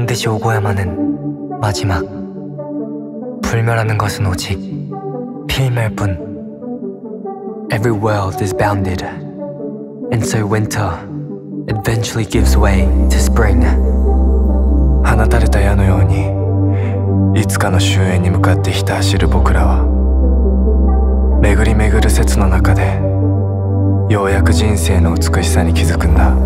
반드시 오고야만 하는 마지막. 불멸하는 것은 오직 필멸뿐. Every world is bounded, and so winter eventually gives way to spring. 放たれた矢のようにいつかの終焉に向かってひた走る僕らは、巡り巡る節の中でようやく人生の美しさに気づくんだ。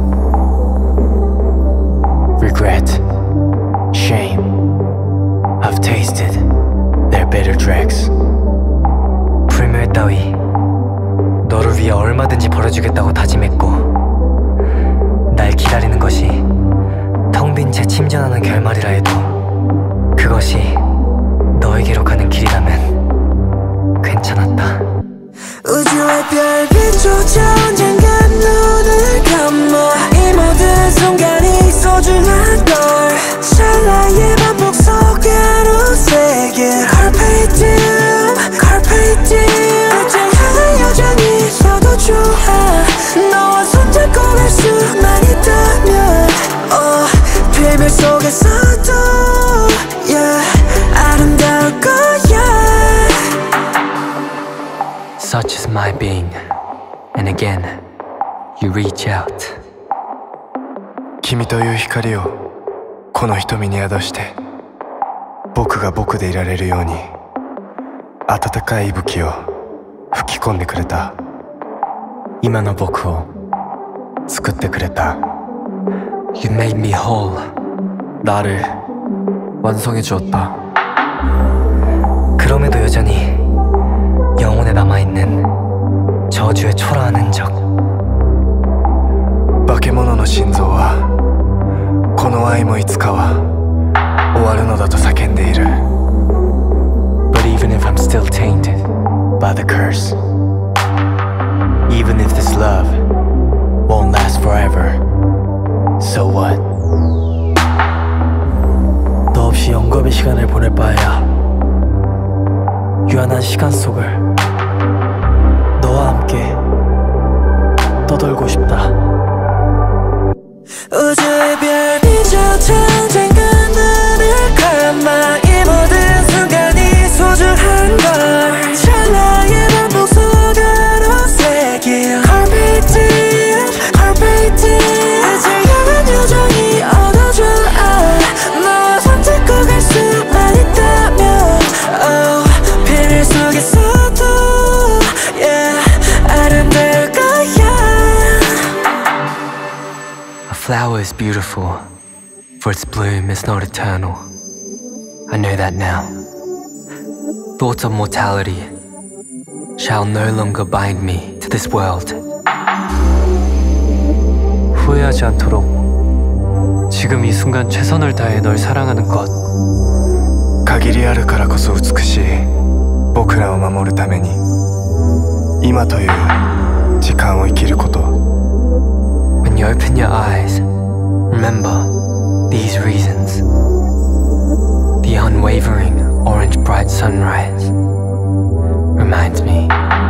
Regret, shame, I've tasted their bitter dregs. 불멸 따위 너를 위해 얼마든지 버려주겠다고 다짐했고, 날 기다리는 것이 텅 빈 채 침전하는 결말이라 해도 그것이 너에게로 가는 길이라면 괜찮았다. 우주의 별빛조차 언젠가 눈을 감아 이 모든 순간이 소중한 걸 찰나의 반복 속으로 새긴 Carpe diem, Carpe diem. 끝을 향한 여정이 있어도 좋아. 너와 손잡고 갈 수만 있다면 필멸 속에서도 yeah, 아름다울 거야. Such is my being, and again you reach out. 君という光をこの瞳に宿して、僕が僕でいられるように温かい息吹を吹き込んでくれた。今の僕を作ってくれた。 You made me whole. 나를 완성해 주었다. 그럼에도 여전히 영혼에 남아있는 저주의 초라한 흔적. 化け物の心臓はこの愛もいつかは終わるのだと叫んでいる。 But even if I'm still tainted by the curse, even if this love won't last forever, so what? 너 없이 영겁의 시간을 보낼 바에야 유한한 시간 속을 너와 함께 떠돌고 싶다. 우주의 별빛조차 언젠가 눈을 감아 이 모든 순간이 소중한 걸 찰나의 반복 속으로 새긴 Carpe diem, Carpe diem. 끝을 향한 여정이 얻어줘아. 너와 손잡고 갈 수만 있다면 필멸 속에서도 yeah, 아름다울 거야. A flower is beautiful, for its bloom is not eternal. I know that now. Thoughts of mortality shall no longer bind me to this world. 후회하지 않도록 지금 이 순간 최선을 다해 널 사랑하는 것. 限りあるからこそ美しい僕らを守るために今という時間を生きること。 When you open your eyes, remember these reasons. The unwavering orange bright sunrise reminds me